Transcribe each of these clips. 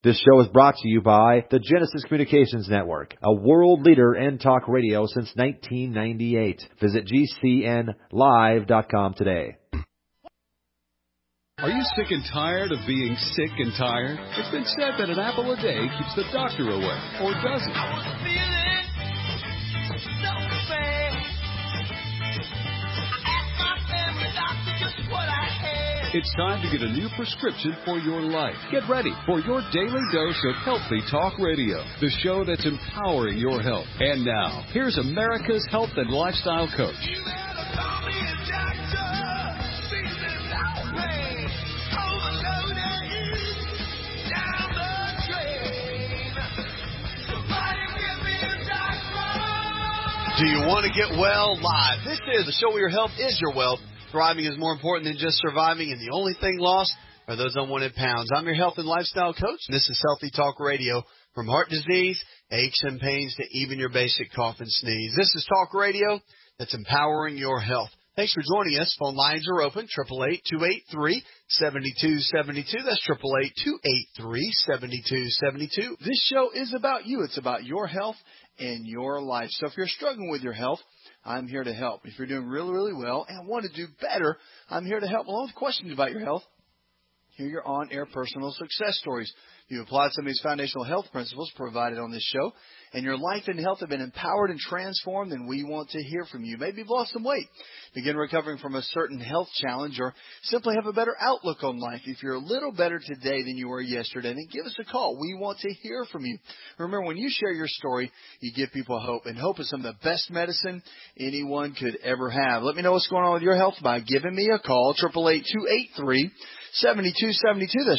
This show is brought to you by the Genesis Communications Network, a world leader in talk radio since 1998. Visit GCNlive.com today. Are you sick and tired of being sick and tired? It's been said that an apple a day keeps the doctor away, or does it? I was feeling so bad. I asked my family doctor just what I had. It's time to get a new prescription for your life. Get ready for your daily dose of Healthy Talk Radio, the show that's empowering your health. And now, here's America's health and lifestyle coach. Do you want to get well? Live. This is the show where your health is your wealth. Thriving is more important than just surviving, and the only thing lost are those unwanted pounds. I'm your health and lifestyle coach, and this is Healthy Talk Radio. From heart disease, aches and pains, to even your basic cough and sneeze. This is talk radio that's empowering your health. Thanks for joining us. Phone lines are open, 888-283-7272. That's 888-283-7272. This show is about you. It's about your health and your life. So if you're struggling with your health, I'm here to help. If you're doing really, really well and want to do better, I'm here to help. Along with questions about your health, hear your on-air personal success stories. You applied some of these foundational health principles provided on this show, and your life and health have been empowered and transformed, then we want to hear from you. Maybe you've lost some weight, begin recovering from a certain health challenge, or simply have a better outlook on life. If you're a little better today than you were yesterday, then give us a call. We want to hear from you. Remember, when you share your story, you give people hope, and hope is some of the best medicine anyone could ever have. Let me know what's going on with your health by giving me a call, 888-283-7272. That's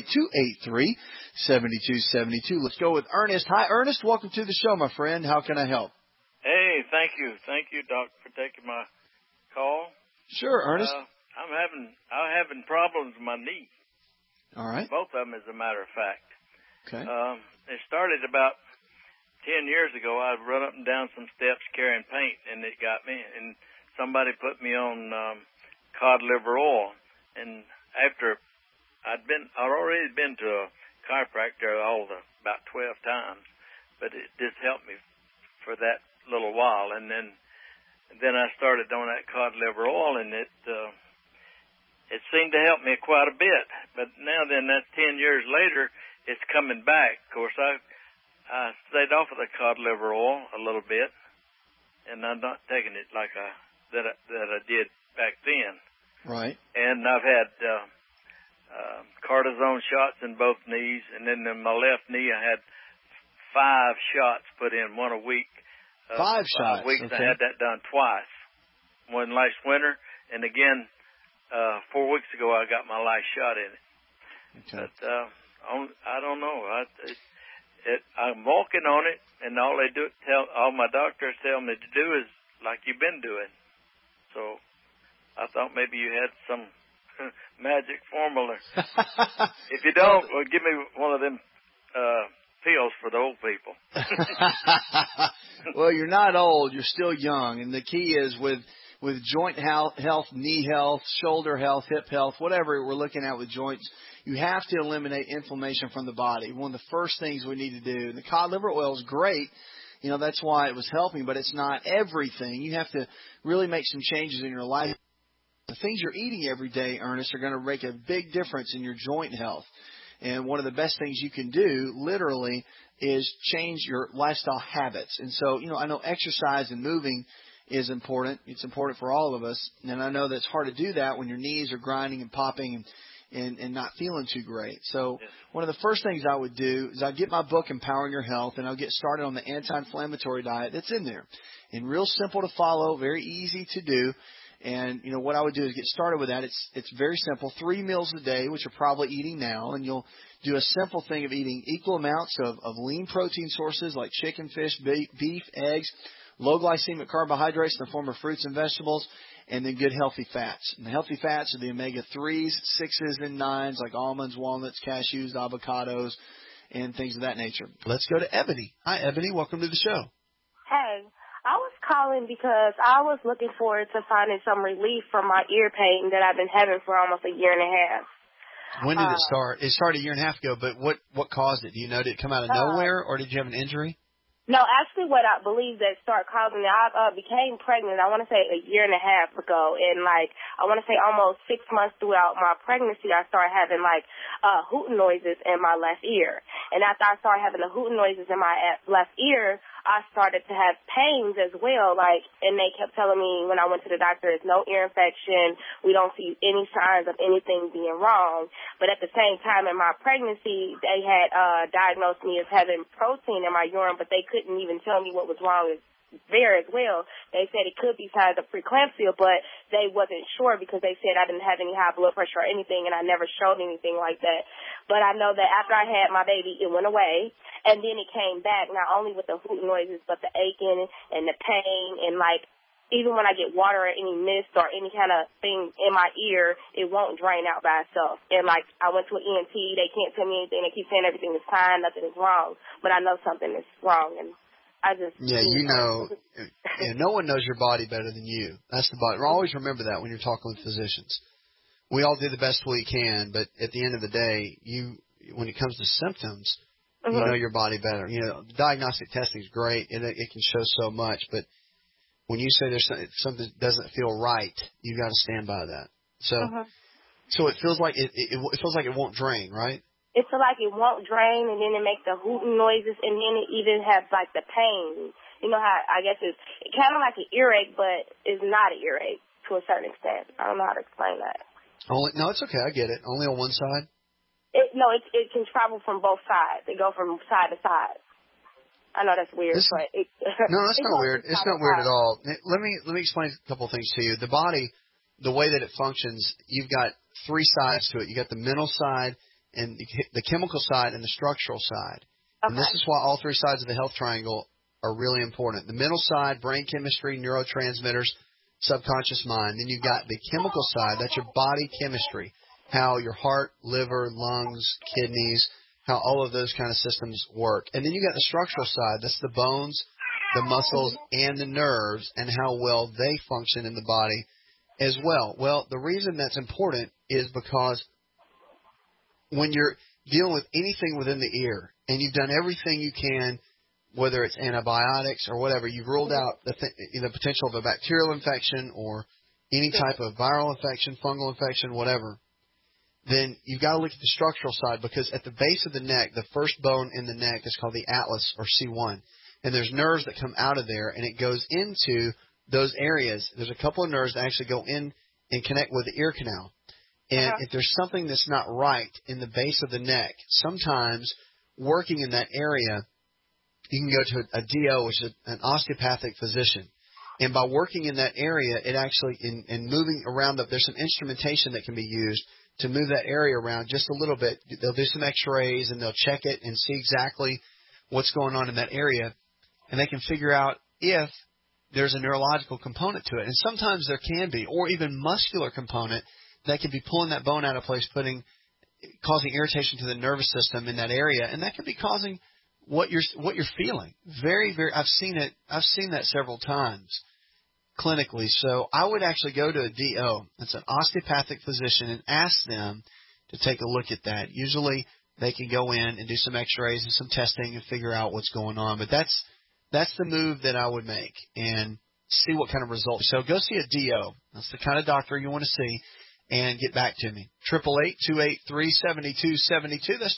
888-283-7272. Let's go with Ernest. Hi, Ernest. Welcome to the show, my friend. How can I help? Hey, thank you. Thank you, Doc, for taking my call. Sure, Ernest. I'm having problems with my knee. All right. Both of them, as a matter of fact. Okay. It started about 10 years ago. I'd run up and down some steps carrying paint, and it got me. And somebody put me on cod liver oil. And after I'd already been to a chiropractor about 12 times, but it just helped me for that little while. And then I started on that cod liver oil, and it seemed to help me quite a bit. But now then, that's 10 years later, it's coming back. Of course, I stayed off of the cod liver oil a little bit, and I'm not taking it like that I did back then. Right. And I've had cortisone shots in both knees, and then in my left knee I had 5 shots put in, one a week. 5 shots. 5 weeks. Okay. I had that done twice. One last winter, and again 4 weeks ago I got my last shot in it. Okay. But I don't know. I'm walking on it, and all my doctors tell me to do is like you've been doing. So I thought maybe you had some magic formula. If you don't, well, give me one of them pills for the old people. Well, you're not old. You're still young. And the key is with joint health, knee health, shoulder health, hip health, whatever we're looking at with joints, you have to eliminate inflammation from the body. One of the first things we need to do. The cod liver oil is great. You know, that's why it was helping, but it's not everything. You have to really make some changes in your life. The things you're eating every day, Ernest, are going to make a big difference in your joint health. And one of the best things you can do, literally, is change your lifestyle habits. And so, you know, I know exercise and moving is important. It's important for all of us. And I know that it's hard to do that when your knees are grinding and popping and not feeling too great. So one of the first things I would do is I'd get my book, Empowering Your Health, and I'll get started on the anti-inflammatory diet that's in there. And real simple to follow, very easy to do. And, you know, what I would do is get started with that. It's very simple. 3 meals a day, which you're probably eating now. And you'll do a simple thing of eating equal amounts of lean protein sources like chicken, fish, beef, eggs, low glycemic carbohydrates in the form of fruits and vegetables, and then good healthy fats. And the healthy fats are the omega-3s, 6s, and 9s like almonds, walnuts, cashews, avocados, and things of that nature. Let's go to Ebony. Hi, Ebony. Welcome to the show. Hey. I was calling because I was looking forward to finding some relief from my ear pain that I've been having for almost a year and a half. When did it start? It started a year and a half ago, but what caused it? Do you know? Did it come out of nowhere, or did you have an injury? No, actually what I believe that started causing it, I became pregnant, I want to say a year and a half ago, and I want to say almost 6 months throughout my pregnancy, I started having hooting noises in my left ear. And after I started having the hooting noises in my left ear, I started to have pains as well, and they kept telling me when I went to the doctor, it's no ear infection, we don't see any signs of anything being wrong. But at the same time in my pregnancy, they had diagnosed me as having protein in my urine, but they couldn't even tell me what was wrong there as well. They said it could be signs of preeclampsia, but they wasn't sure because they said I didn't have any high blood pressure or anything, and I never showed anything like that. But I know that after I had my baby, it went away, and then it came back, not only with the hooting noises, but the aching and the pain, and even when I get water or any mist or any kind of thing in my ear, it won't drain out by itself. And I went to an ENT, they can't tell me anything, they keep saying everything is fine, nothing is wrong, but I know something is wrong, and I just... Yeah, no one knows your body better than you. That's the body. Always remember that when you're talking with physicians. We all do the best we can, but at the end of the day, when it comes to symptoms, you know your body better. Diagnostic testing is great, and it can show so much, but when you say there's something that doesn't feel right, you got to stand by that. So it feels like it feels like it won't drain, right? It feels like it won't drain, and then it makes the hooting noises, and then it even has the pain. You know how I guess it's kind of like an earache, but it's not an earache to a certain extent. I don't know how to explain that. No, it's okay. I get it. Only on one side. It can travel from both sides. It go from side to side. I know that's weird, but no, that's not weird. It's not weird at all. Let me explain a couple of things to you. The body, the way that it functions, you've got three sides to it. You got the mental side, and the chemical side, and the structural side. Okay. And this is why all three sides of the health triangle are really important. The mental side, brain chemistry, neurotransmitters, subconscious mind. Then you've got the chemical side. That's your body chemistry, how your heart, liver, lungs, kidneys, how all of those kind of systems work. And then you got the structural side. That's the bones, the muscles, and the nerves, and how well they function in the body as well. Well, the reason that's important is because when you're dealing with anything within the ear and you've done everything you can, whether it's antibiotics or whatever, you've ruled out the potential of a bacterial infection or any type of viral infection, fungal infection, whatever, then you've got to look at the structural side, because at the base of the neck, the first bone in the neck is called the atlas, or C1. And there's nerves that come out of there, and it goes into those areas. There's a couple of nerves that actually go in and connect with the ear canal. And if there's something that's not right in the base of the neck, sometimes working in that area, you can go to a DO, which is an osteopathic physician. And by working in that area, it actually, in moving around, there's some instrumentation that can be used to move that area around just a little bit. They'll do some x-rays, and they'll check it and see exactly what's going on in that area. And they can figure out if there's a neurological component to it. And sometimes there can be, or even muscular component that can be pulling that bone out of place, causing irritation to the nervous system in that area, and that can be causing what you're feeling. Very, very. I've seen that several times clinically. So I would actually go to a DO, that's an osteopathic physician, and ask them to take a look at that. Usually they can go in and do some x-rays and some testing and figure out what's going on. But that's the move that I would make, and see what kind of results. So go see a DO. That's the kind of doctor you want to see. And get back to me. 888-283-7272. That's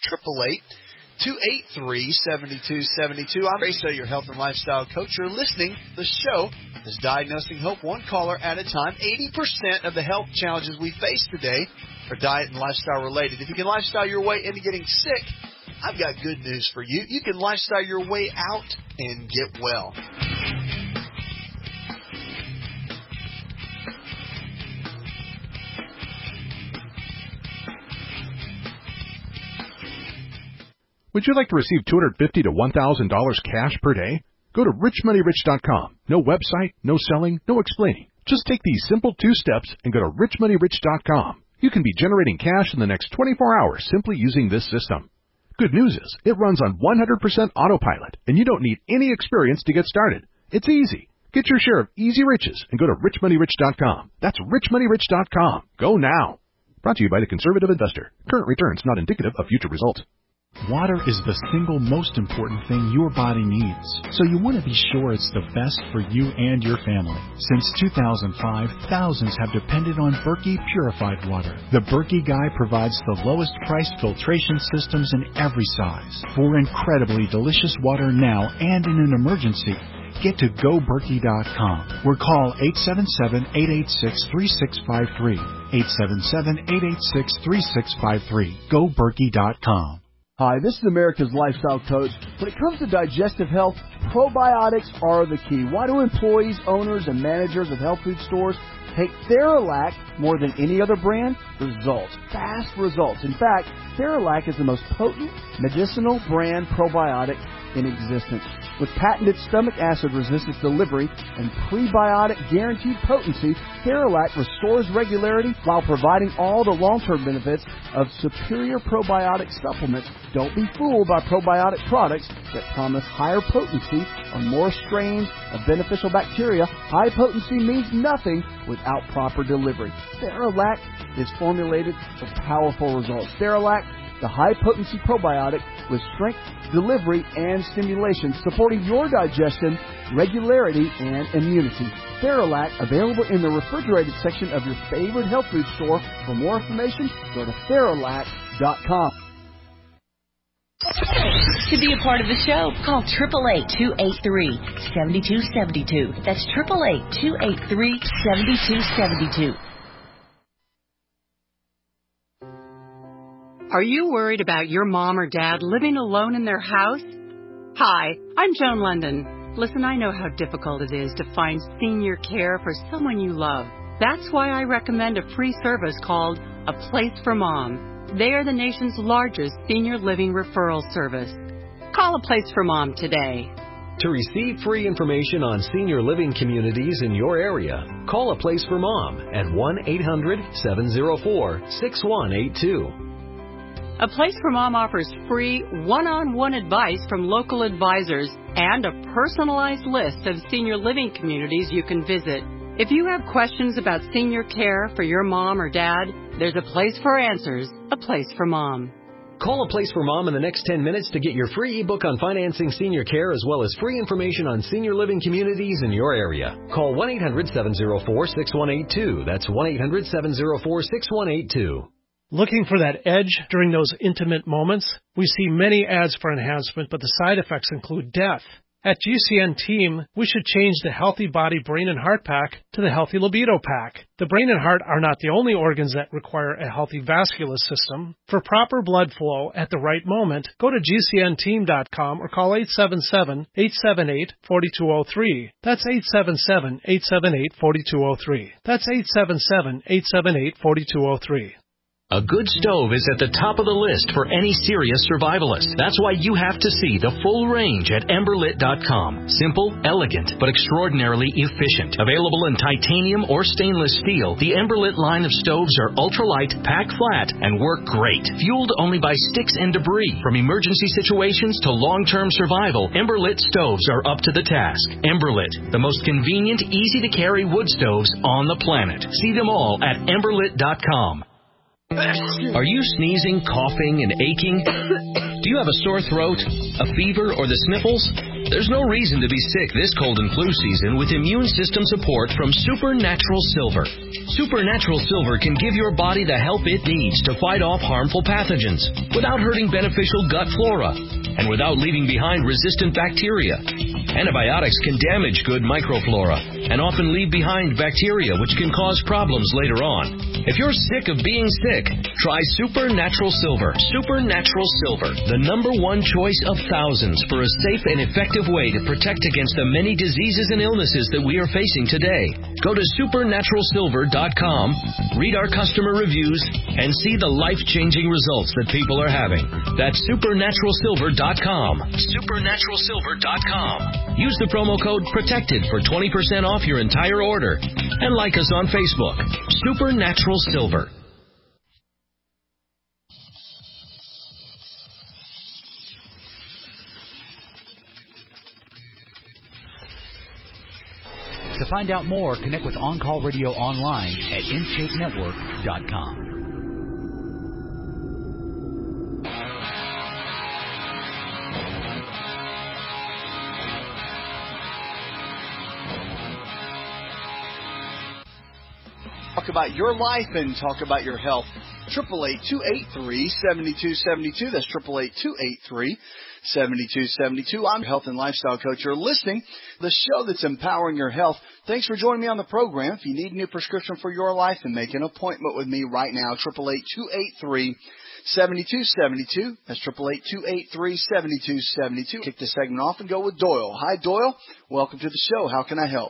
888-283-7272. I'm Raso, your health and lifestyle coach. You're listening. The show is Diagnosing Hope, one caller at a time. 80% of the health challenges we face today are diet and lifestyle related. If you can lifestyle your way into getting sick, I've got good news for you. You can lifestyle your way out and get well. Would you like to receive $250 to $1,000 cash per day? Go to richmoneyrich.com. No website, no selling, no explaining. Just take these simple 2 steps and go to richmoneyrich.com. You can be generating cash in the next 24 hours simply using this system. Good news is, it runs on 100% autopilot, and you don't need any experience to get started. It's easy. Get your share of easy riches and go to richmoneyrich.com. That's richmoneyrich.com. Go now. Brought to you by the Conservative Investor. Current returns not indicative of future results. Water is the single most important thing your body needs, so you want to be sure it's the best for you and your family. Since 2005, thousands have depended on Berkey purified water. The Berkey Guy provides the lowest priced filtration systems in every size. For incredibly delicious water now and in an emergency, get to GoBerkey.com or call 877-886-3653. 877-886-3653. GoBerkey.com. Hi, this is America's Lifestyle Coach. When it comes to digestive health, probiotics are the key. Why do employees, owners, and managers of health food stores take Theralac more than any other brand? Results. Fast results. In fact, Theralac is the most potent medicinal brand probiotic in existence. With patented stomach acid resistance delivery and prebiotic guaranteed potency, Theralac restores regularity while providing all the long-term benefits of superior probiotic supplements. Don't be fooled by probiotic products that promise higher potency or more strains of beneficial bacteria. High potency means nothing without proper delivery. Theralac is formulated for powerful results. Theralac, the high-potency probiotic with strength, delivery, and stimulation, supporting your digestion, regularity, and immunity. Theralac, available in the refrigerated section of your favorite health food store. For more information, go to Theralac.com. To be a part of the show, call 888-283-7272. That's 888-283-7272. Are you worried about your mom or dad living alone in their house? Hi, I'm Joan London. Listen, I know how difficult it is to find senior care for someone you love. That's why I recommend a free service called A Place for Mom. They are the nation's largest senior living referral service. Call A Place for Mom today. To receive free information on senior living communities in your area, call A Place for Mom at 1-800-704-6182. A Place for Mom offers free one-on-one advice from local advisors and a personalized list of senior living communities you can visit. If you have questions about senior care for your mom or dad, there's a place for answers, A Place for Mom. Call A Place for Mom in the next 10 minutes to get your free ebook on financing senior care as well as free information on senior living communities in your area. Call 1-800-704-6182. That's 1-800-704-6182. Looking for that edge during those intimate moments? We see many ads for enhancement, but the side effects include death. At GCN Team, we should change the Healthy Body, Brain, and Heart Pack to the Healthy Libido Pack. The brain and heart are not the only organs that require a healthy vascular system. For proper blood flow at the right moment, go to GCNteam.com or call 877-878-4203. That's 877-878-4203. That's 877-878-4203. A good stove is at the top of the list for any serious survivalist. That's why you have to see the full range at Emberlit.com. Simple, elegant, but extraordinarily efficient. Available in titanium or stainless steel, the Emberlit line of stoves are ultralight, pack flat, and work great. Fueled only by sticks and debris. From emergency situations to long-term survival, Emberlit stoves are up to the task. Emberlit, the most convenient, easy-to-carry wood stoves on the planet. See them all at Emberlit.com. Are you sneezing, coughing, and aching? Do you have a sore throat, a fever, or the sniffles? There's no reason to be sick this cold and flu season with immune system support from Supernatural Silver. Supernatural Silver can give your body the help it needs to fight off harmful pathogens without hurting beneficial gut flora and without leaving behind resistant bacteria. Antibiotics can damage good microflora and often leave behind bacteria which can cause problems later on. If you're sick of being sick, try Supernatural Silver. Supernatural Silver, the #1 choice of thousands for a safe and effective way to protect against the many diseases and illnesses that we are facing today. Go to supernaturalsilver.com, read our customer reviews, and see the life-changing results that people are having. That's supernaturalsilver.com. Supernaturalsilver.com. Use the promo code PROTECTED for 20% off your entire order. And like us on Facebook. Supernatural Silver. To find out more, connect with On Call Radio online at InShapeNetwork.com. talk about your life and talk about your health. 888-283-7272. That's 888-283-7272. I'm your health and lifestyle coach. You're listening to the show that's empowering your health. Thanks for joining me on the program. If you need a new prescription for your life, then make an appointment with me right now. 888-283-7272. That's 888-283-7272. Kick the segment off and go with Doyle. Hi, Doyle. Welcome to the show. How can I help?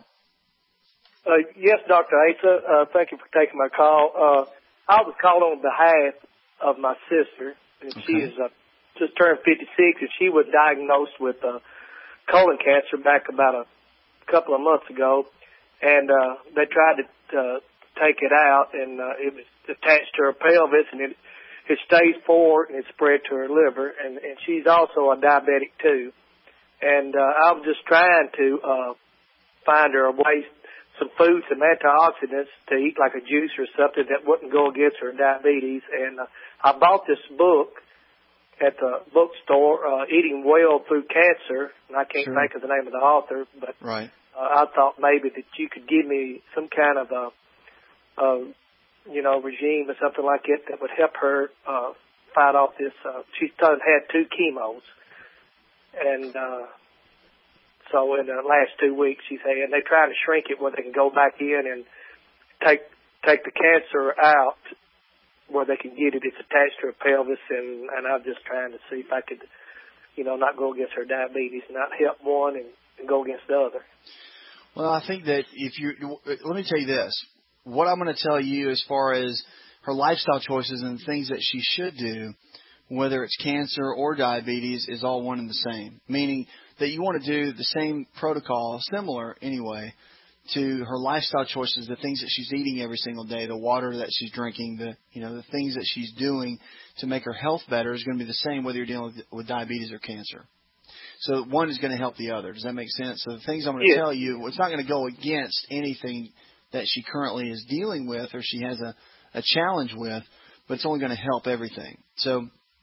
Yes, Dr. Asa. Thank you for taking my call. I was called on behalf of my sister, and she is just turned 56, and she was diagnosed with colon cancer back about a couple of months ago, and they tried to take it out, and it was attached to her pelvis, and it's stage 4, and it spread to her liver, and she's also a diabetic too. And I was just trying to find her a way, some food, some antioxidants to eat, like a juice or something that wouldn't go against her diabetes. And I bought this book at the bookstore, Eating Well Through Cancer, and I can't think of the name of the author, but I thought maybe that you could give me some kind of a regime or something like it that would help her fight off this. She's had 2 chemos, and so in the last 2 weeks she's had, and they try to shrink it where they can go back in and take the cancer out where they can get it. It's attached to her pelvis, and I'm just trying to see if I could, not go against her diabetes, not help one and go against the other. Well, I think that let me tell you this. What I'm going to tell you as far as her lifestyle choices and things that she should do, whether it's cancer or diabetes, is all one and the same. Meaning that you want to do the same protocol, similar anyway, to her lifestyle choices, the things that she's eating every single day, the water that she's drinking, the things that she's doing to make her health better is going to be the same whether you're dealing with diabetes or cancer. So one is going to help the other. Does that make sense? So the things I'm going to tell you, it's not going to go against anything that she currently is dealing with or she has a challenge with, but it's only going to help everything. So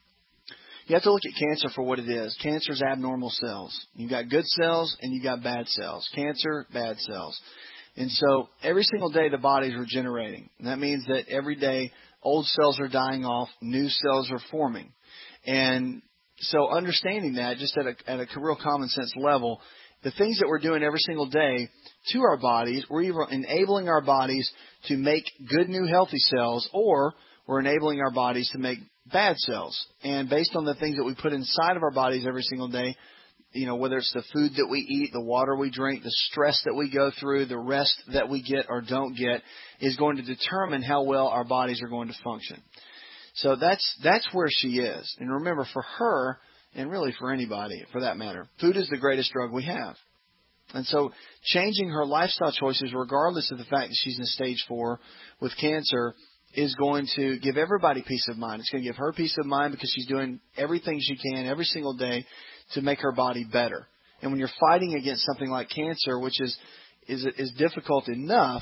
you have to look at cancer for what it is. Cancer is abnormal cells. You've got good cells and you've got bad cells. Cancer, bad cells. And so every single day the body's regenerating. And that means that every day old cells are dying off, new cells are forming. And so understanding that just at a real common sense level, the things that we're doing every single day to our bodies, we're either enabling our bodies to make good new healthy cells, or we're enabling our bodies to make bad cells. And based on the things that we put inside of our bodies every single day, whether it's the food that we eat, the water we drink, the stress that we go through, the rest that we get or don't get, is going to determine how well our bodies are going to function. So that's where she is. And remember, for her, and really for anybody for that matter, food is the greatest drug we have. And so changing her lifestyle choices, regardless of the fact that she's in stage 4 with cancer, is going to give everybody peace of mind. It's going to give her peace of mind because she's doing everything she can every single day to make her body better. And when you're fighting against something like cancer, which is difficult enough,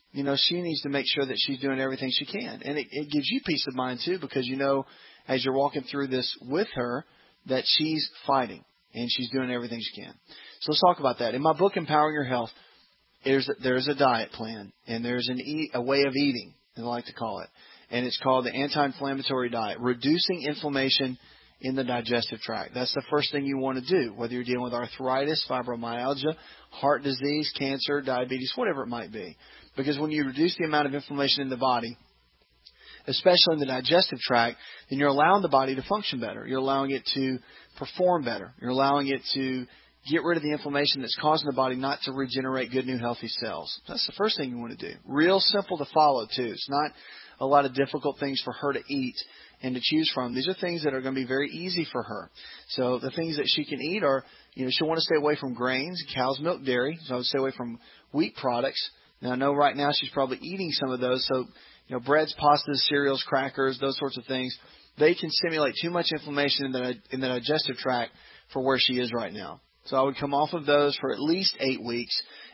she needs to make sure that she's doing everything she can. And it gives you peace of mind too, because as you're walking through this with her, that she's fighting and she's doing everything she can. So let's talk about that. In my book, Empowering Your Health, there's a diet plan, and there's a way of eating, as I like to call it. And it's called the anti-inflammatory diet, reducing inflammation in the digestive tract. That's the first thing you want to do, whether you're dealing with arthritis, fibromyalgia, heart disease, cancer, diabetes, whatever it might be. Because when you reduce the amount of inflammation in the body, especially in the digestive tract, then you're allowing the body to function better. You're allowing it to perform better. You're allowing it to get rid of the inflammation that's causing the body not to regenerate good, new, healthy cells. That's the first thing you want to do. Real simple to follow, too. It's not a lot of difficult things for her to eat and to choose from. These are things that are going to be very easy for her. So the things that she can eat are, she'll want to stay away from grains, cow's milk, dairy. So I would stay away from wheat products. Now, I know right now she's probably eating some of those. So, breads, pastas, cereals, crackers, those sorts of things, they can stimulate too much inflammation in the digestive tract for where she is right now. So I would come off of those for at least 8 weeks.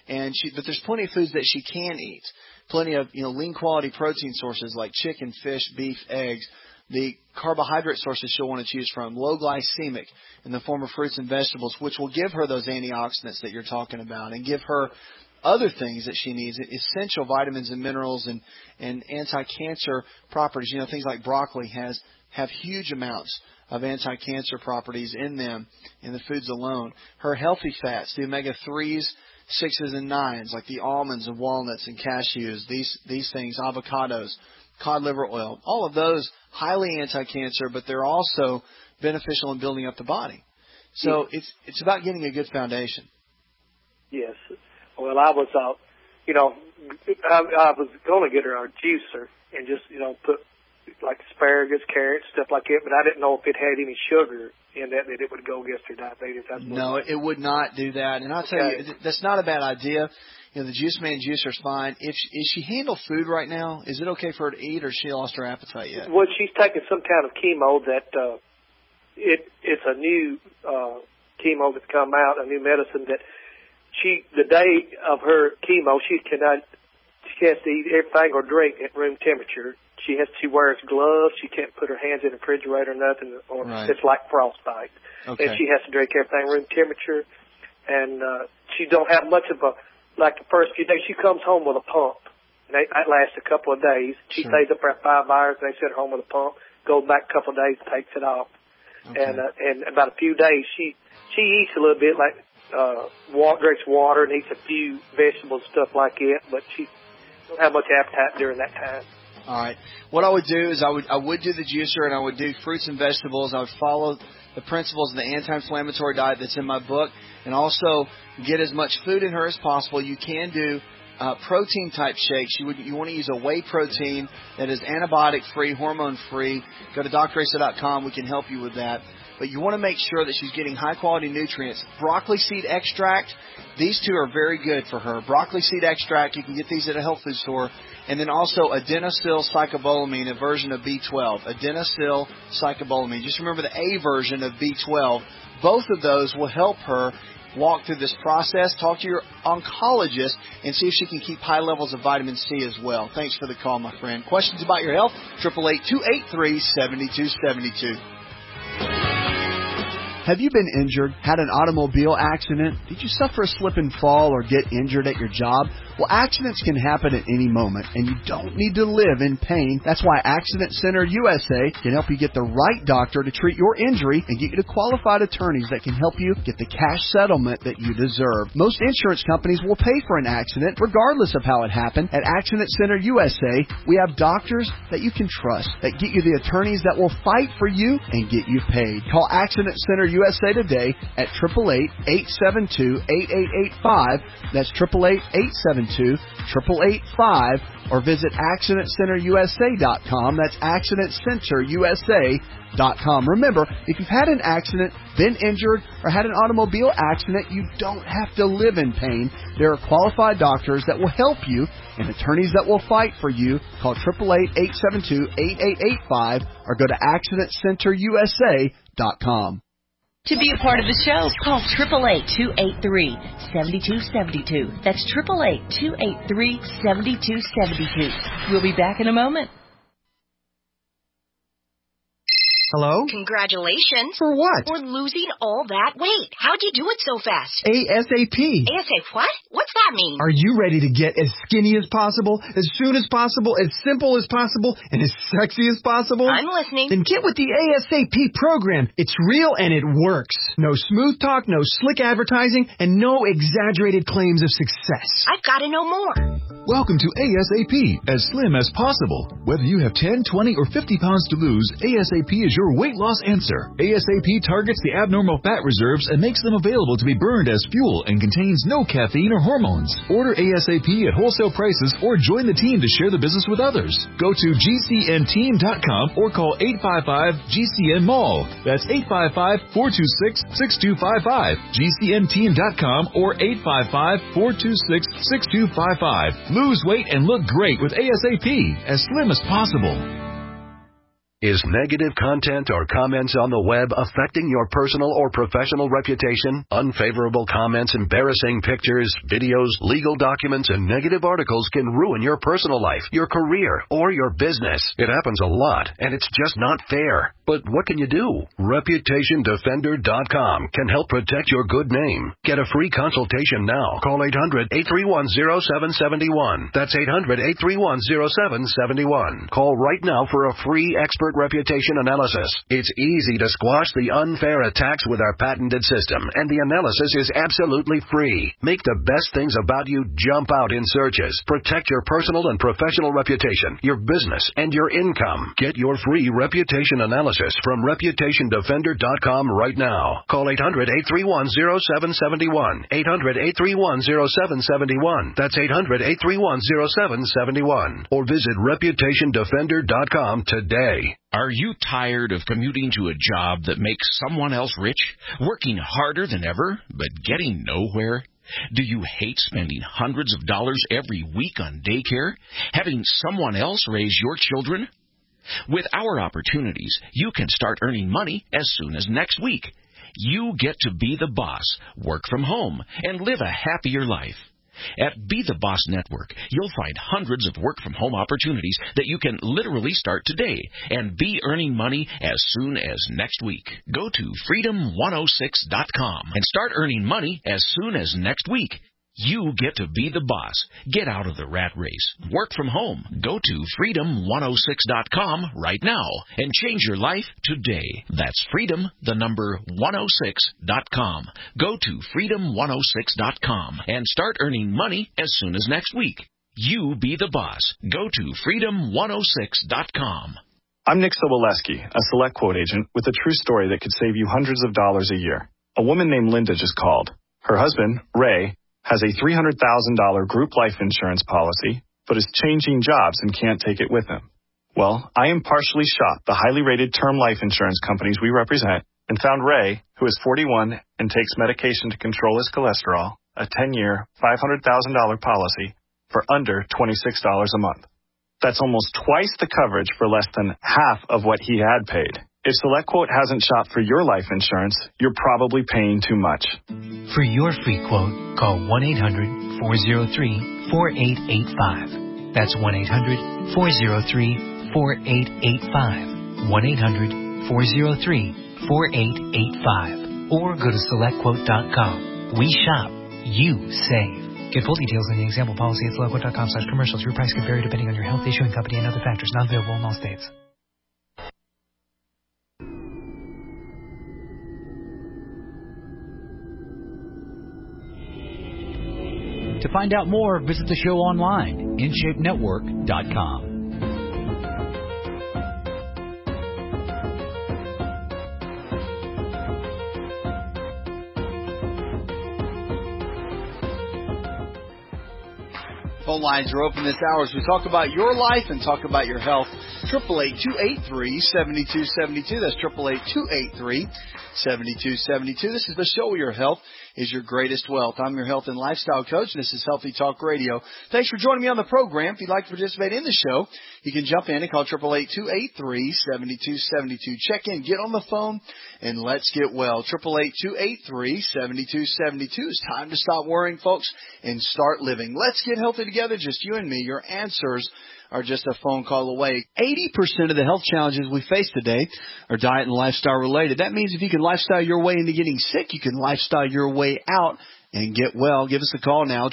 But there's plenty of foods that she can eat. Plenty of, lean quality protein sources like chicken, fish, beef, eggs. The carbohydrate sources she'll want to choose from, low glycemic in the form of fruits and vegetables, which will give her those antioxidants that you're talking about and give her other things that she needs, essential vitamins and minerals and anti-cancer properties. You know, things like broccoli have huge amounts of anti-cancer properties in them in the foods alone. Her healthy fats, the omega-3s, 6s, and 9s, like the almonds and walnuts and cashews, these things, avocados, cod liver oil, all of those highly anti-cancer, but they're also beneficial in building up the body. So it's about getting a good foundation. Yes. Well, I was, I was going to get her a juicer and just, put like asparagus, carrots, stuff like that, but I didn't know if it had any sugar in that it would go against her diabetes. No, it would not do that. And I'll tell you, that's not a bad idea. You know, the Juice Man juicer's fine. Is she handle food right now? Is it okay for her to eat, or has she lost her appetite yet? Well, she's taking some kind of chemo that it's a new chemo that's come out, a new medicine that the day of her chemo, she has to eat everything or drink at room temperature. She wears gloves. She can't put her hands in the refrigerator or nothing, or it's like frostbite. Okay. And she has to drink everything room temperature. And she don't have much of like the first few days, she comes home with a pump. And that lasts a couple of days. She stays up there 5 hours, and they send her home with a pump, goes back a couple of days, takes it off. Okay. And about a few days, she eats a little bit, like drinks water and eats a few vegetables, stuff like that, but she don't have much appetite during that time. All right. What I would do is I would do the juicer, and I would do fruits and vegetables. I would follow the principles of the anti-inflammatory diet that's in my book, and also get as much food in her as possible. You can do protein-type shakes. You want to use a whey protein that is antibiotic-free, hormone-free. Go to drasa.com. We can help you with that. But you want to make sure that she's getting high-quality nutrients. Broccoli seed extract, these two are very good for her. Broccoli seed extract, you can get these at a health food store. And then also adenosyl cyclobolamine, a version of B12. Adenosyl cyclobolamine. Just remember the A version of B12. Both of those will help her walk through this process. Talk to your oncologist and see if she can keep high levels of vitamin C as well. Thanks for the call, my friend. Questions about your health? 888-283-7272. Have you been injured, had an automobile accident? Did you suffer a slip and fall or get injured at your job? Well, accidents can happen at any moment, and you don't need to live in pain. That's why Accident Center USA can help you get the right doctor to treat your injury and get you to qualified attorneys that can help you get the cash settlement that you deserve. Most insurance companies will pay for an accident regardless of how it happened. At Accident Center USA, we have doctors that you can trust that get you the attorneys that will fight for you and get you paid. Call Accident Center USA today at 888-872-8885. That's 888-872-8885, or visit AccidentCenterUSA.com. That's AccidentCenterUSA.com. Remember, if you've had an accident, been injured, or had an automobile accident, you don't have to live in pain. There are qualified doctors that will help you and attorneys that will fight for you. Call 888-872-8885 or go to AccidentCenterUSA.com. To be a part of the show, call 888-283-7272. That's 888-283-7272. We'll be back in a moment. Hello? Congratulations. For what? For losing all that weight. How'd you do it so fast? ASAP. ASAP what? What's that mean? Are you ready to get as skinny as possible, as soon as possible, as simple as possible, and as sexy as possible? I'm listening. Then get with the ASAP program. It's real and it works. No smooth talk, no slick advertising, and no exaggerated claims of success. I've got to know more. Welcome to ASAP, as slim as possible. Whether you have 10, 20, or 50 pounds to lose, ASAP is your weight loss answer. ASAP targets the abnormal fat reserves and makes them available to be burned as fuel and contains no caffeine or hormones. Order ASAP at wholesale prices or join the team to share the business with others. Go to GCNteam.com or call 855-GCN-MALL. That's 855-426-6255. GCNteam.com or 855-426-6255. Lose weight and look great with ASAP, as slim as possible. Is negative content or comments on the web affecting your personal or professional reputation? Unfavorable comments, embarrassing pictures, videos, legal documents, and negative articles can ruin your personal life, your career, or your business. It happens a lot, and it's just not fair. But what can you do? ReputationDefender.com can help protect your good name. Get a free consultation now. Call 800-831-0771. That's 800-831-0771. Call right now for a free expert reputation analysis. It's easy to squash the unfair attacks with our patented system, and the analysis is absolutely free. Make the best things about you jump out in searches. Protect your personal and professional reputation, your business, and your income. Get your free reputation analysis from ReputationDefender.com right now. Call 800-831-0771. 800-831-0771. That's 800-831-0771. Or visit ReputationDefender.com today. Are you tired of commuting to a job that makes someone else rich, working harder than ever, but getting nowhere? Do you hate spending hundreds of dollars every week on daycare, having someone else raise your children? With our opportunities, you can start earning money as soon as next week. You get to be the boss, work from home, and live a happier life. At Be the Boss Network, you'll find hundreds of work-from-home opportunities that you can literally start today and be earning money as soon as next week. Go to freedom106.com and start earning money as soon as next week. You get to be the boss. Get out of the rat race. Work from home. Go to freedom106.com right now and change your life today. That's freedom106.com. Go to freedom106.com and start earning money as soon as next week. You be the boss. Go to freedom106.com. I'm Nick Soboleski, a Select Quote agent with a true story that could save you hundreds of dollars a year. A woman named Linda just called. Her husband, Ray, has a $300,000 group life insurance policy, but is changing jobs and can't take it with him. Well, I impartially shopped the highly rated term life insurance companies we represent and found Ray, who is 41 and takes medication to control his cholesterol, a 10-year, $500,000 policy for under $26 a month. That's almost twice the coverage for less than half of what he had paid. If SelectQuote hasn't shopped for your life insurance, you're probably paying too much. For your free quote, call 1-800-403-4885. That's 1-800-403-4885. 1-800-403-4885. Or go to SelectQuote.com. We shop. You save. Get full details in the example policy at SelectQuote.com/commercials. Your price can vary depending on your health, issuing company, and other factors. Not available in all states. To find out more, visit the show online, InShapeNetwork.com. Phone lines are open this hour as we talk about your life and talk about your health. 888-283-7272. That's 888-283-7272. This is the show where your health is your greatest wealth. I'm your health and lifestyle coach, and this is Healthy Talk Radio. Thanks for joining me on the program. If you'd like to participate in the show, you can jump in and call 888-283-7272. Check in, get on the phone, and let's get well. 888-283-7272. It's time to stop worrying, folks, and start living. Let's get healthy together, just you and me. Your answers are just a phone call away. 80% of the health challenges we face today are diet and lifestyle related. That means if you can lifestyle your way into getting sick, you can lifestyle your way out and get well. Give us a call now,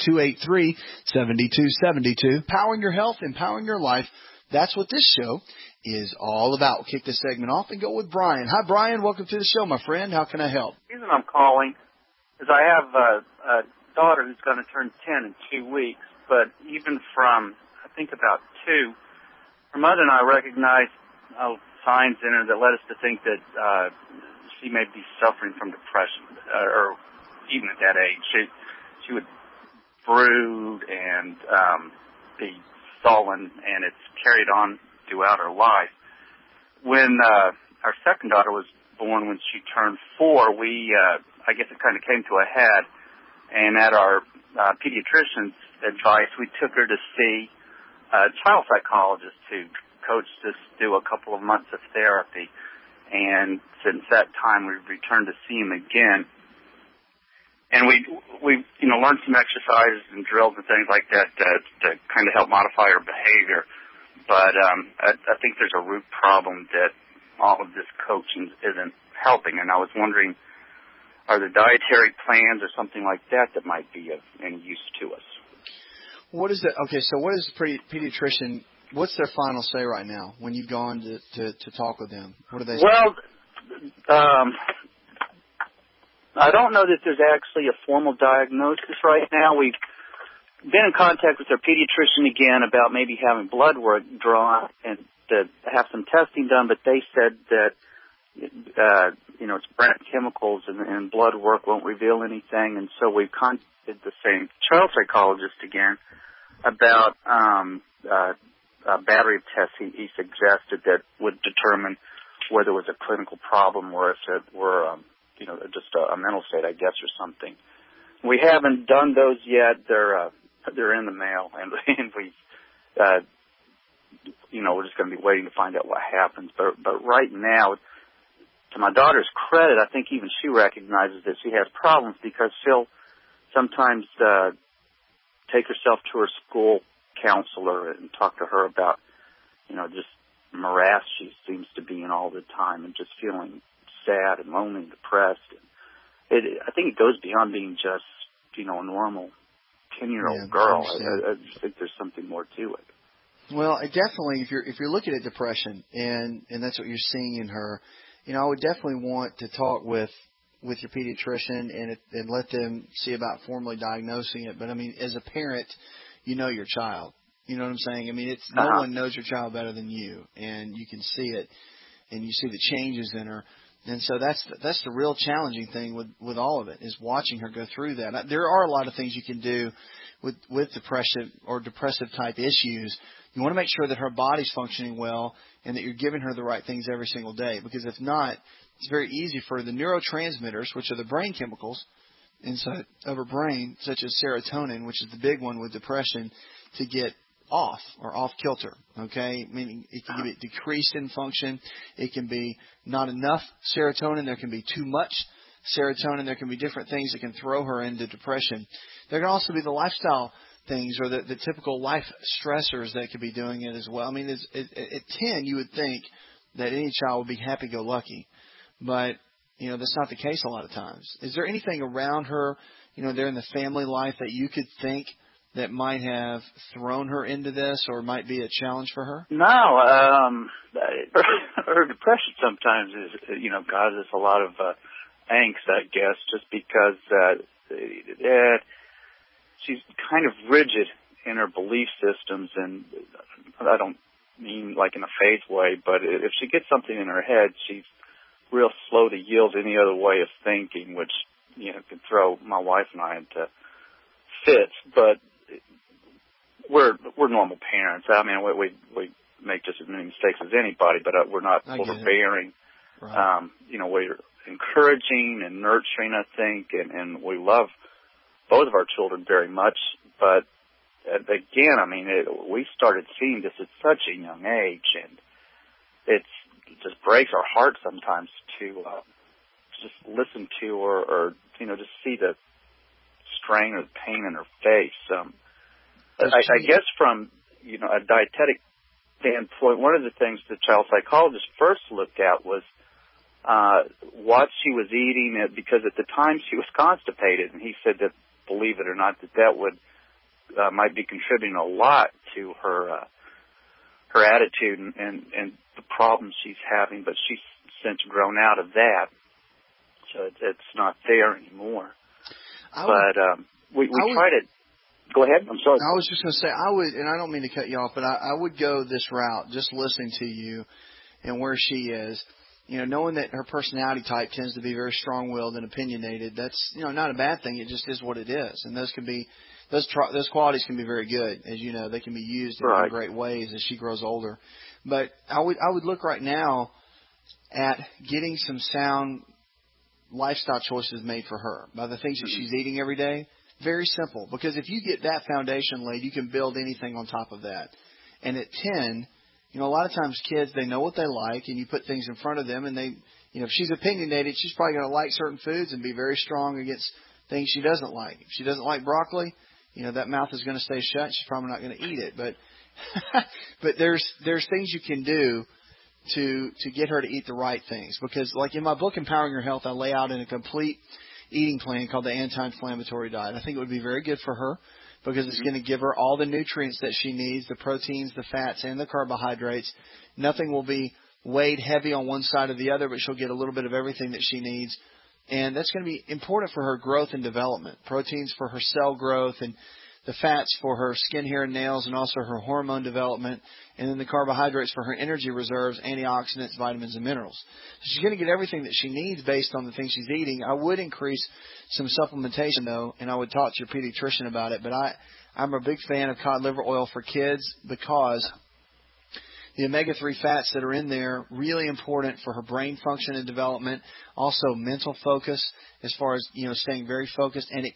888-283-7272. Powering your health, empowering your life. That's what this show is all about. We'll kick this segment off and go with Brian. Hi, Brian. Welcome to the show, my friend. How can I help? The reason I'm calling is I have a daughter who's going to turn 10 in 2 weeks, but even from I think about 2, her mother and I recognized signs in her that led us to think that she may be suffering from depression, or even at that age. She would brood and be sullen, and it's carried on throughout her life. When our second daughter was born, when she turned 4, I guess it kind of came to a head, and at our pediatrician's advice, we took her to see a child psychologist to coach just do a couple of months of therapy. And since that time, we've returned to see him again. And we learned some exercises and drills and things like that to kind of help modify her behavior. But I think there's a root problem that all of this coaching isn't helping. And I was wondering, are there dietary plans or something like that might be of any use to us? What is so what is the pediatrician, what's their final say right now when you've gone to talk with them? What do they say? Well, I don't know that there's actually a formal diagnosis right now. We've been in contact with our pediatrician again about maybe having blood work drawn and to have some testing done, but they said that, it's brain chemicals and blood work won't reveal anything. And so we've contacted the same child psychologist again about a battery of tests he suggested that would determine whether it was a clinical problem or if it were, just a mental state, I guess, or something. We haven't done those yet. They're in the mail, and we, we're just going to be waiting to find out what happens. But right now, to my daughter's credit, I think even she recognizes that she has problems because she'll sometimes take herself to her school counselor and talk to her about, just morass she seems to be in all the time and just feeling sad and lonely and depressed. I think it goes beyond being just, a normal 10-year-old girl. I just think there's something more to it. Well, definitely, if you're looking at depression and that's what you're seeing in her, I would definitely want to talk with your pediatrician and let them see about formally diagnosing it. But I mean, as a parent, your child. You know what I'm saying? I mean, no one knows your child better than you, and you can see it, and you see the changes in her. And so that's the real challenging thing with all of it, is watching her go through that. There are a lot of things you can do with depression or depressive type issues. You want to make sure that her body's functioning well and that you're giving her the right things every single day, because if not, it's very easy for the neurotransmitters, which are the brain chemicals inside of her brain, such as serotonin, which is the big one with depression, to get off or off kilter, okay? Meaning it can be decreased in function. It can be not enough serotonin. There can be too much serotonin. There can be different things that can throw her into depression. There can also be the lifestyle things or the typical life stressors that could be doing it as well. I mean, at 10, you would think that any child would be happy-go-lucky, but, that's not the case a lot of times. Is there anything around her, there in the family life that you could think that might have thrown her into this or might be a challenge for her? No, her depression sometimes is, causes a lot of angst, I guess, just because she's kind of rigid in her belief systems, and I don't mean like in a faith way, but if she gets something in her head, she's real slow to yield any other way of thinking, which, can throw my wife and I into fits. But we're normal parents. I mean, we make just as many mistakes as anybody, but we're not overbearing. Right. We're encouraging and nurturing, I think, and we love both of our children very much. But again, I mean, we started seeing this at such a young age, and it just breaks our heart sometimes to just listen to or just see the strain or the pain in her face. I guess from, a dietetic standpoint, one of the things the child psychologist first looked at was what she was eating, because at the time she was constipated, and he said that, believe it or not, that would might be contributing a lot to her attitude and the problems she's having, but she's since grown out of that, so it's not there anymore. We try to. Go ahead. I'm sorry. I was just going to say, I would, and I don't mean to cut you off, but I would go this route, just listening to you and where she is. Knowing that her personality type tends to be very strong-willed and opinionated, that's, not a bad thing. It just is what it is. And those qualities can be very good. As you know, they can be used in great ways as she grows older. But I would look right now at getting some sound lifestyle choices made for her by the things that she's eating every day. Very simple, because if you get that foundation laid, you can build anything on top of that. And at 10, A lot of times kids, they know what they like, and you put things in front of them, and they, if she's opinionated, she's probably going to like certain foods and be very strong against things she doesn't like. If she doesn't like broccoli, that mouth is going to stay shut. She's probably not going to eat it. But but there's things you can do to get her to eat the right things. Because like in my book, Empowering Your Health, I lay out in a complete eating plan called the anti-inflammatory diet. I think it would be very good for her because it's going to give her all the nutrients that she needs, the proteins, the fats, and the carbohydrates. Nothing will be weighed heavy on one side or the other, but she'll get a little bit of everything that she needs. And that's going to be important for her growth and development. Proteins for her cell growth, and the fats for her skin, hair, and nails, and also her hormone development. And then the carbohydrates for her energy reserves, antioxidants, vitamins, and minerals. So she's going to get everything that she needs based on the things she's eating. I would increase some supplementation, though, and I would talk to your pediatrician about it. But I'm a big fan of cod liver oil for kids because the omega-3 fats that are in there, really important for her brain function and development. Also mental focus as far as, staying very focused. And it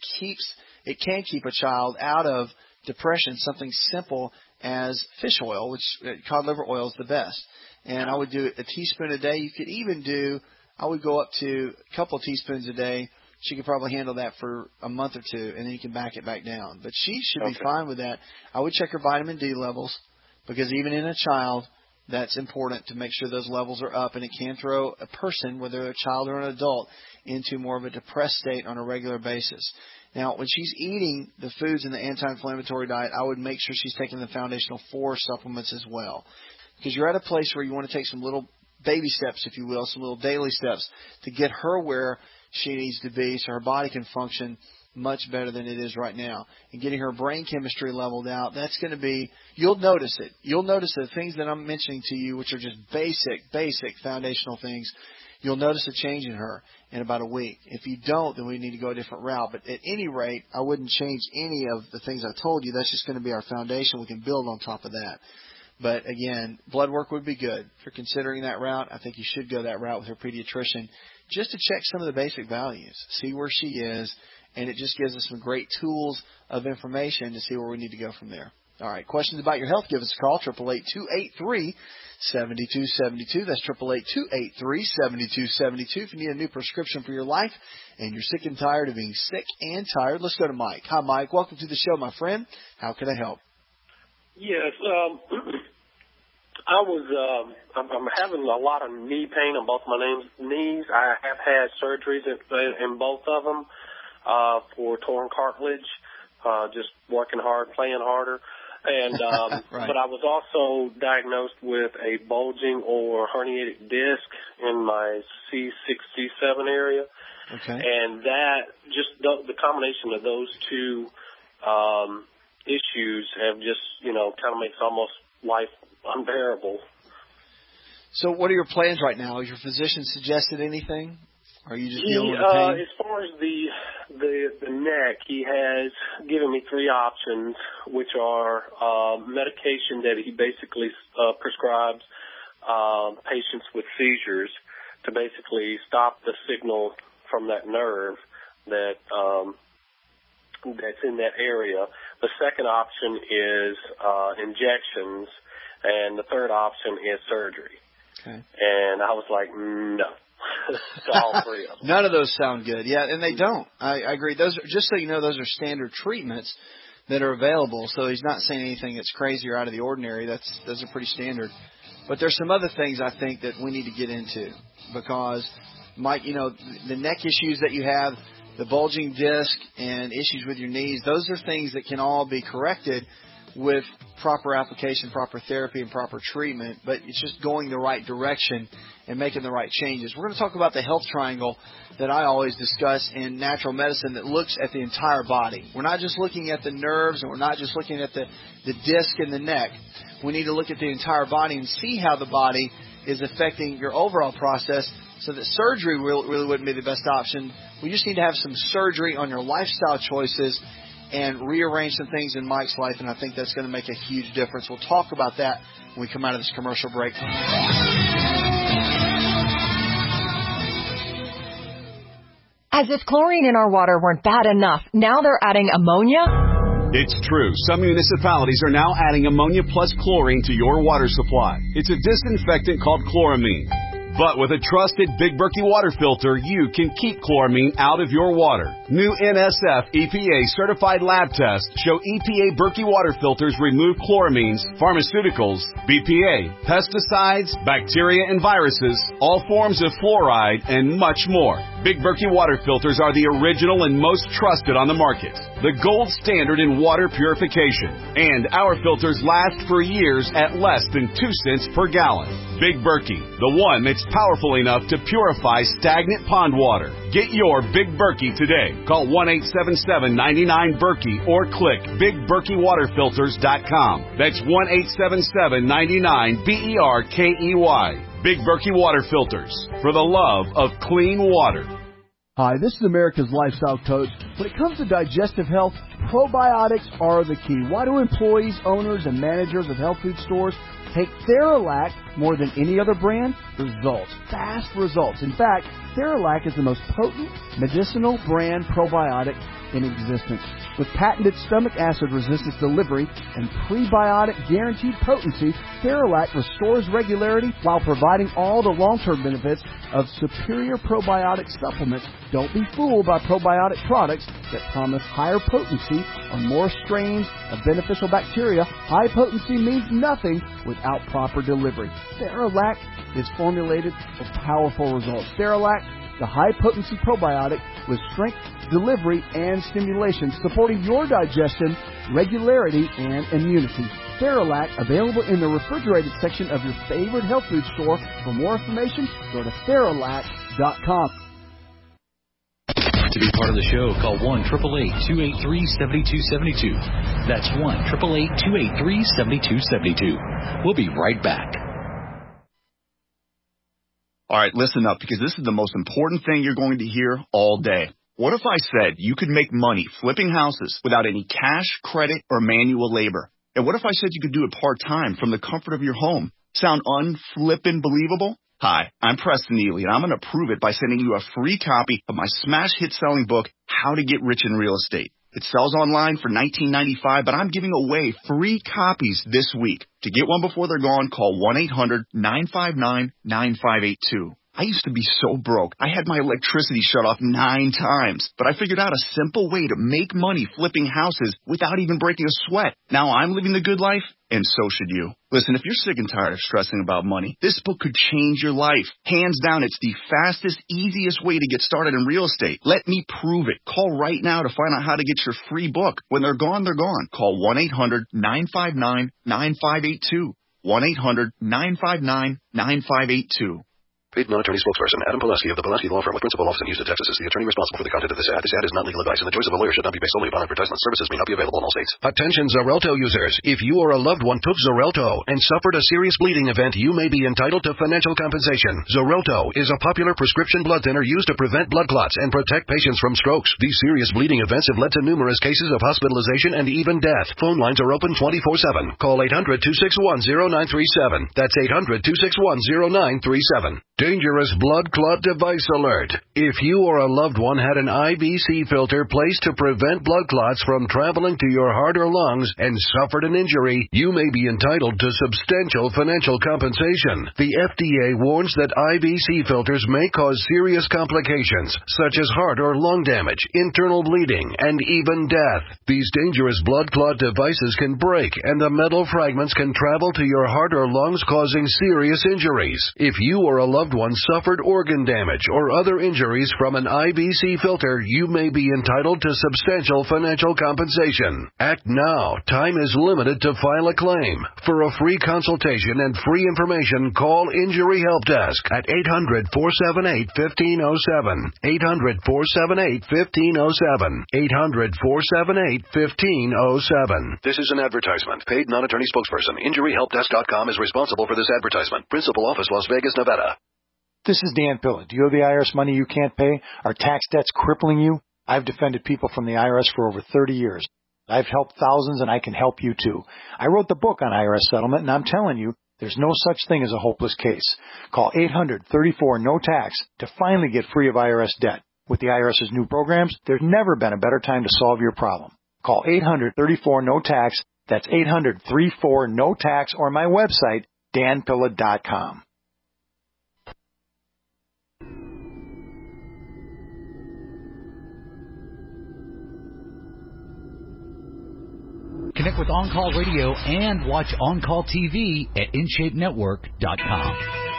can keep a child out of depression, something simple as fish oil, which cod liver oil is the best. And I would do a teaspoon a day. You could even I would go up to a couple of teaspoons a day. She could probably handle that for a month or two, and then you can back it back down. But she should be fine with that. I would check her vitamin D levels, because even in a child, that's important to make sure those levels are up, and it can throw a person, whether they're a child or an adult, into more of a depressed state on a regular basis. Now, when she's eating the foods in the anti-inflammatory diet, I would make sure she's taking the Foundational 4 supplements as well, because you're at a place where you want to take some little baby steps, if you will, some little daily steps to get her where she needs to be so her body can function much better than it is right now. And getting her brain chemistry leveled out, that's going to be, you'll notice it. You'll notice the things that I'm mentioning to you, which are just basic foundational things. You'll notice a change in her in about a week. If you don't, then we need to go a different route. But at any rate, I wouldn't change any of the things I told you. That's just going to be our foundation. We can build on top of that. But again, blood work would be good. If you're considering that route, I think you should go that route with her pediatrician just to check some of the basic values, see where she is, and it just gives us some great tools of information to see where we need to go from there. All right, questions about your health, give us a call, 888-283-7272. That's 888-283-7272. If you need a new prescription for your life and you're sick and tired of being sick and tired, let's go to Mike. Hi, Mike. Welcome to the show, my friend. How can I help? Yes, I'm having a lot of knee pain on both my knees. I have had surgeries in both of them for torn cartilage, just working hard, playing harder. And right. But I was also diagnosed with a bulging or herniated disc in my C6, C7 area. Okay. And that, just the combination of those two issues have just, kind of makes almost life unbearable. So what are your plans right now? Has your physician suggested anything? Or are you just dealing with the pain? As far as the neck, he has given me 3 options, which are medication that he basically prescribes patients with seizures to basically stop the signal from that nerve that's in that area. The second option is injections, and the third option is surgery. Okay. And I was like, no. To all 3 of them. None of those sound good. Yeah, and they don't. I agree. Those are, just so you know, those are standard treatments that are available. So he's not saying anything that's crazy or out of the ordinary. Those are pretty standard. But there's some other things I think that we need to get into because, Mike, the neck issues that you have, the bulging disc and issues with your knees, those are things that can all be corrected with proper application, proper therapy, and proper treatment. But it's just going the right direction and making the right changes. We're going to talk about the health triangle that I always discuss in natural medicine that looks at the entire body. We're not just looking at the nerves and we're not just looking at the disc and the neck. We need to look at the entire body and see how the body is affecting your overall process so that surgery really wouldn't be the best option. We just need to have some surgery on your lifestyle choices and rearrange some things in Mike's life, and I think that's going to make a huge difference. We'll talk about that when we come out of this commercial break. As if chlorine in our water weren't bad enough, now they're adding ammonia? It's true. Some municipalities are now adding ammonia plus chlorine to your water supply. It's a disinfectant called chloramine. But with a trusted Big Berkey water filter, you can keep chloramine out of your water. New NSF EPA certified lab tests show EPA Berkey water filters remove chloramines, pharmaceuticals, BPA, pesticides, bacteria and viruses, all forms of fluoride, and much more. Big Berkey water filters are the original and most trusted on the market. The gold standard in water purification. And our filters last for years at less than 2 cents per gallon. Big Berkey, the one that's powerful enough to purify stagnant pond water. Get your Big Berkey today. Call 1-877-99-BERKEY or click BigBerkeyWaterFilters.com. That's 1-877-99-BERKEY. Big Berkey Water Filters, for the love of clean water. Hi, this is America's Lifestyle Coach. When it comes to digestive health, probiotics are the key. Why do employees, owners, and managers of health food stores take Theralac more than any other brand? Results. Fast results. In fact, Theralac is the most potent medicinal brand probiotic in existence. With patented stomach acid resistance delivery and prebiotic guaranteed potency, Theralac restores regularity while providing all the long-term benefits of superior probiotic supplements. Don't be fooled by probiotic products that promise higher potency or more strains of beneficial bacteria. High potency means nothing without proper delivery. Theralac is formulated for powerful results. Theralac, the high-potency probiotic with strength, delivery, and stimulation, supporting your digestion, regularity, and immunity. Theralac, available in the refrigerated section of your favorite health food store. For more information, go to Theralac.com. To be part of the show, call 1-888-283-7272. That's 1-888-283-7272. We'll be right back. All right, listen up, because this is the most important thing you're going to hear all day. What if I said you could make money flipping houses without any cash, credit, or manual labor? And what if I said you could do it part-time from the comfort of your home? Sound unflippin' believable? Hi, I'm Preston Neely, and I'm going to prove it by sending you a free copy of my smash hit selling book, How to Get Rich in Real Estate. It sells online for $19.95, but I'm giving away free copies this week. To get one before they're gone, call 1-800-959-9582. I used to be so broke. I had my electricity shut off 9 times, but I figured out a simple way to make money flipping houses without even breaking a sweat. Now I'm living the good life, and so should you. Listen, if you're sick and tired of stressing about money, this book could change your life. Hands down, it's the fastest, easiest way to get started in real estate. Let me prove it. Call right now to find out how to get your free book. When they're gone, they're gone. Call 1-800-959-9582. 1-800-959-9582. Paid non-attorney spokesperson Adam Pulaski of the Pulaski Law Firm with principal office in Houston, Texas is the attorney responsible for the content of this ad. This ad is not legal advice, and the choice of a lawyer should not be based solely upon advertisement. Services may not be available in all states. Attention Xarelto users. If you or a loved one took Xarelto and suffered a serious bleeding event, you may be entitled to financial compensation. Xarelto is a popular prescription blood thinner used to prevent blood clots and protect patients from strokes. These serious bleeding events have led to numerous cases of hospitalization and even death. Phone lines are open 24/7. Call 800-261-0937. That's 800-261-0937. Dangerous blood clot device alert. If you or a loved one had an IVC filter placed to prevent blood clots from traveling to your heart or lungs and suffered an injury, you may be entitled to substantial financial compensation. The FDA warns that IVC filters may cause serious complications, such as heart or lung damage, internal bleeding, and even death. These dangerous blood clot devices can break, and the metal fragments can travel to your heart or lungs, causing serious injuries. If you or a loved one suffered organ damage or other injuries from an IVC filter, you may be entitled to substantial financial compensation. Act now. Time is limited to file a claim. For a free consultation and free information, call Injury Help Desk at 800-478-1507. 800-478-1507. 800-478-1507. This is an advertisement. Paid non-attorney spokesperson. InjuryHelpDesk.com is responsible for this advertisement. Principal office, Las Vegas, Nevada. This is Dan Pilla. Do you owe the IRS money you can't pay? Are tax debts crippling you? I've defended people from the IRS for over 30 years. I've helped thousands, and I can help you too. I wrote the book on IRS settlement, and I'm telling you, there's no such thing as a hopeless case. Call 800-34-NO-TAX to finally get free of IRS debt. With the IRS's new programs, there's never been a better time to solve your problem. Call 800-34-NO-TAX. That's 800-34-NO-TAX, or my website, danpilla.com. Connect with On-Call Radio and watch On-Call TV at InShapeNetwork.com.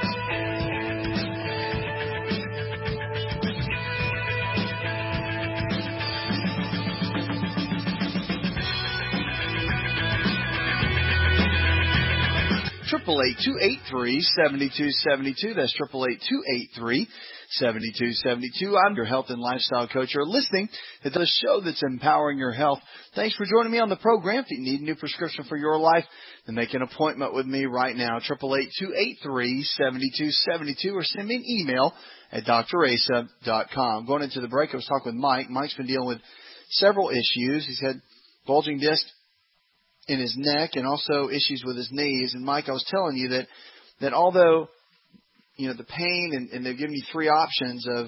Triple 888-283-7272. That's 888-283-7272. I'm your health and lifestyle coach. You're listening to the show that's empowering your health. Thanks for joining me on the program. If you need a new prescription for your life, then make an appointment with me right now. 888-283-7272, or send me an email at drasa.com. Going into the break, I was talking with Mike. Mike's been dealing with several issues. He's had bulging disc in his neck and also issues with his knees. And Mike, I was telling you that although, the pain and they've given you three options of,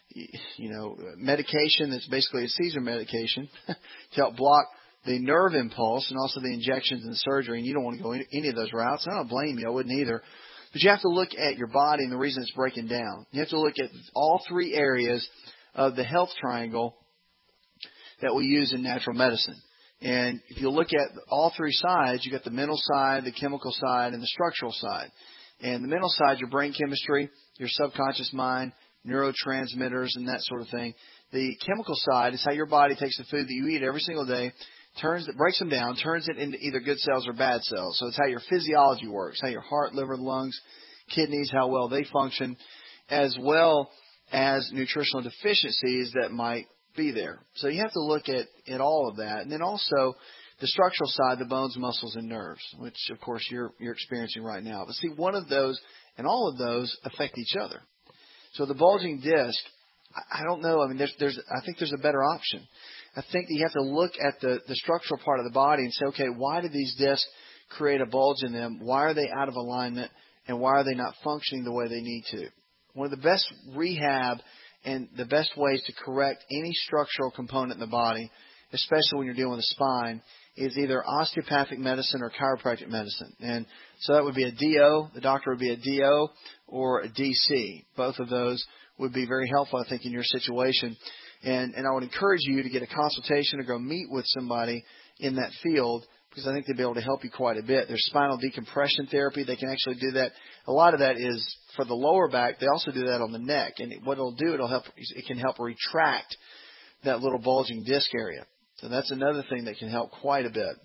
medication that's basically a Caesar medication to help block the nerve impulse and also the injections and the surgery, and you don't want to go any of those routes. I don't blame you. I wouldn't either. But you have to look at your body and the reason it's breaking down. You have to look at all three areas of the health triangle that we use in natural medicine. And if you look at all three sides, you got the mental side, the chemical side, and the structural side. And the mental side, your brain chemistry, your subconscious mind, neurotransmitters, and that sort of thing. The chemical side is how your body takes the food that you eat every single day, breaks them down, turns it into either good cells or bad cells. So it's how your physiology works, how your heart, liver, lungs, kidneys, how well they function, as well as nutritional deficiencies that might be there. So you have to look at all of that. And then also the structural side, the bones, muscles, and nerves, which, of course, you're experiencing right now. But see, one of those and all of those affect each other. So the bulging disc, I don't know. I mean, I think there's a better option. I think that you have to look at the structural part of the body and say, okay, why do these discs create a bulge in them? Why are they out of alignment? And why are they not functioning the way they need to? One of the best rehab and the best ways to correct any structural component in the body, especially when you're dealing with the spine, is either osteopathic medicine or chiropractic medicine. And so that would be a DO. The doctor would be a DO or a DC. Both of those would be very helpful, I think, in your situation. And I would encourage you to get a consultation or go meet with somebody in that field, because I think they'll be able to help you quite a bit. There's spinal decompression therapy. They can actually do that. A lot of that is for the lower back. They also do that on the neck. And what it'll do, it can help retract that little bulging disc area. So that's another thing that can help quite a bit.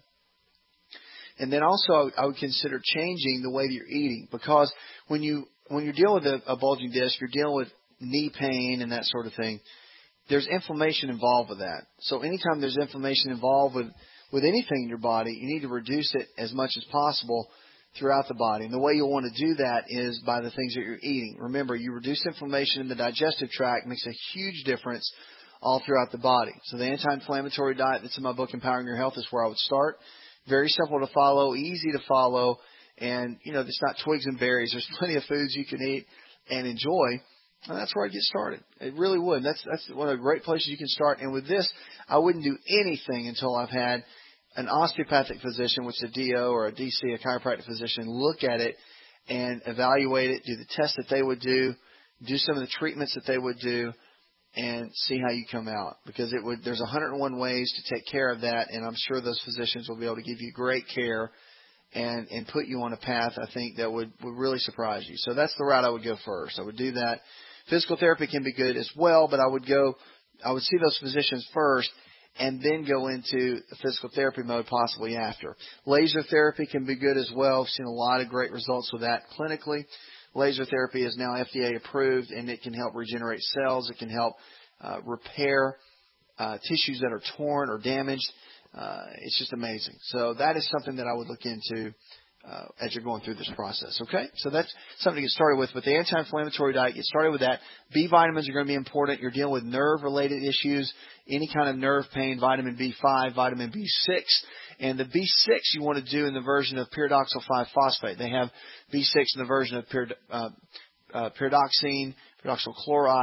And then also I would consider changing the way that you're eating, because when you're dealing with a bulging disc, you're dealing with knee pain and that sort of thing. There's inflammation involved with that. So anytime there's inflammation involved with anything in your body, you need to reduce it as much as possible throughout the body. And the way you'll want to do that is by the things that you're eating. Remember, you reduce inflammation in the digestive tract, makes a huge difference all throughout the body. So the anti-inflammatory diet that's in my book, Empowering Your Health, is where I would start. Very simple to follow, easy to follow, and, it's not twigs and berries. There's plenty of foods you can eat and enjoy, and that's where I'd get started. It really would. That's one of the great places you can start. And with this, I wouldn't do anything until I've had an osteopathic physician, which is a DO or a DC, a chiropractic physician, look at it and evaluate it, do the tests that they would do some of the treatments that they would do, and see how you come out. Because there's 101 ways to take care of that, and I'm sure those physicians will be able to give you great care and put you on a path, I think, that would really surprise you. So that's the route I would go first. I would do that. Physical therapy can be good as well, but I would see those physicians first and then go into the physical therapy mode possibly after. Laser therapy can be good as well. I've seen a lot of great results with that clinically. Laser therapy is now FDA approved, and it can help regenerate cells. It can help repair tissues that are torn or damaged. It's just amazing. So that is something that I would look into as you're going through this process, okay? So that's something to get started with. But the anti-inflammatory diet, get started with that. B vitamins are going to be important. You're dealing with nerve-related issues, any kind of nerve pain, vitamin B5, vitamin B6. And the B6 you want to do in the version of pyridoxal 5-phosphate. They have B6 in the version of pyridoxine, pyridoxal chloride,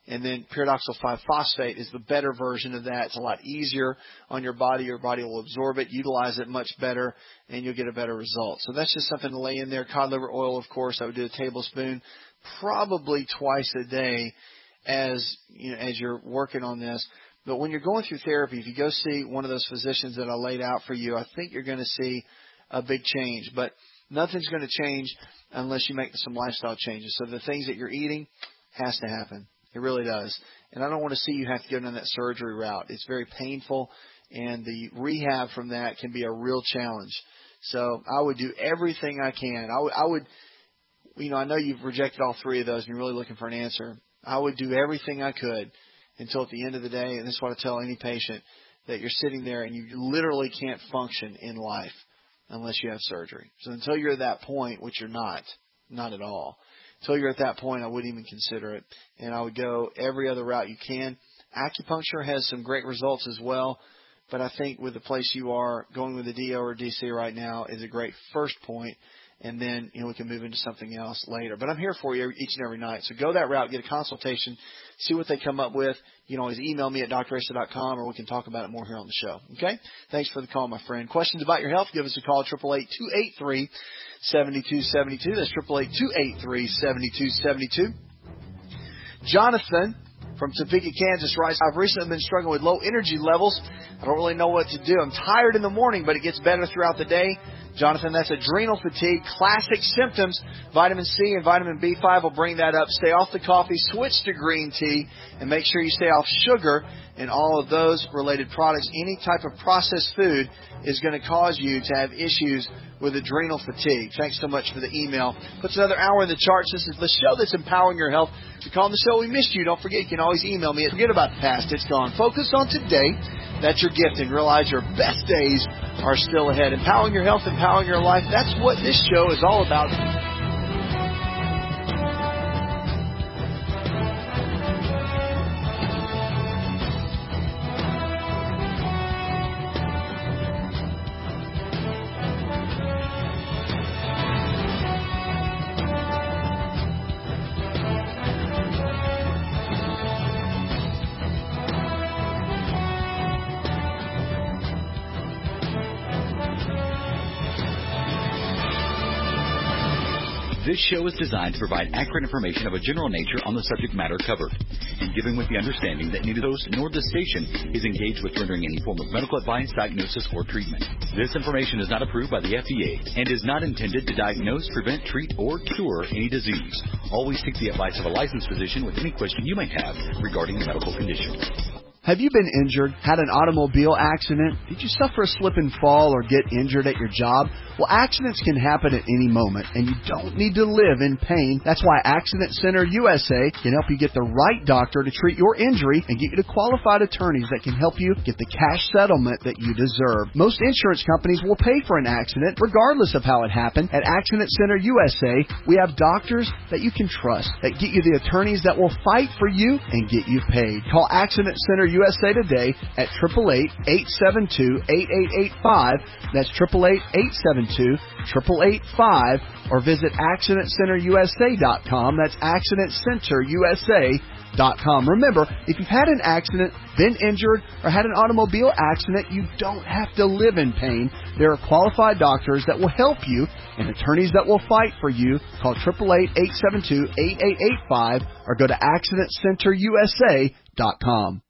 And then pyridoxal 5-phosphate is the better version of that. It's a lot easier on your body. Your body will absorb it, utilize it much better, and you'll get a better result. So that's just something to lay in there. Cod liver oil, of course, I would do a tablespoon probably twice a day as you're working on this. But when you're going through therapy, if you go see one of those physicians that I laid out for you, I think you're going to see a big change. But nothing's going to change unless you make some lifestyle changes. So the things that you're eating has to happen. It really does. And I don't want to see you have to go down that surgery route. It's very painful, and the rehab from that can be a real challenge. So I would do everything I can. I would, I know you've rejected all three of those and you're really looking for an answer. I would do everything I could until at the end of the day, and this is what I tell any patient, that you're sitting there and you literally can't function in life unless you have surgery. So until you're at that point, which you're not at all, until you're at that point, I wouldn't even consider it. And I would go every other route you can. Acupuncture has some great results as well, but I think with the place you are, going with the DO or DC right now is a great first point, and then we can move into something else later. But I'm here for you each and every night. So go that route, get a consultation, see what they come up with. You can always email me at drasa.com, or we can talk about it more here on the show. Okay? Thanks for the call, my friend. Questions about your health, give us a call, 888-283-7272. That's 888-283-7272. Jonathan from Topeka, Kansas writes, I've recently been struggling with low energy levels. I don't really know what to do. I'm tired in the morning, but it gets better throughout the day. Jonathan, that's adrenal fatigue, classic symptoms. Vitamin C and vitamin B5 will bring that up. Stay off the coffee, switch to green tea, and make sure you stay off sugar and all of those related products. Any type of processed food is going to cause you to have issues with adrenal fatigue. Thanks so much for the email. Puts another hour in the charts. This is the show that's empowering your health. To call the show, we missed you. Don't forget, you can always email me. Forget about the past. It's gone. Focus on today. That's your gift, and realize your best days are still ahead. Empowering your health, empowering your life. That's what this show is all about. This show is designed to provide accurate information of a general nature on the subject matter covered, and given with the understanding that neither host nor the station is engaged with rendering any form of medical advice, diagnosis, or treatment. This information is not approved by the FDA and is not intended to diagnose, prevent, treat, or cure any disease. Always seek the advice of a licensed physician with any question you may have regarding a medical condition. Have you been injured, had an automobile accident? Did you suffer a slip and fall or get injured at your job? Well, accidents can happen at any moment, and you don't need to live in pain. That's why Accident Center USA can help you get the right doctor to treat your injury and get you to qualified attorneys that can help you get the cash settlement that you deserve. Most insurance companies will pay for an accident, regardless of how it happened. At Accident Center USA, we have doctors that you can trust, that get you the attorneys that will fight for you and get you paid. Call Accident Center USA today at 888-872-8885. That's 888-872-8885, or visit AccidentCenterUSA.com. That's AccidentCenterUSA.com. Remember, if you've had an accident, been injured, or had an automobile accident, you don't have to live in pain. There are qualified doctors that will help you and attorneys that will fight for you. Call 888-872-8885 or go to AccidentCenterUSA.com.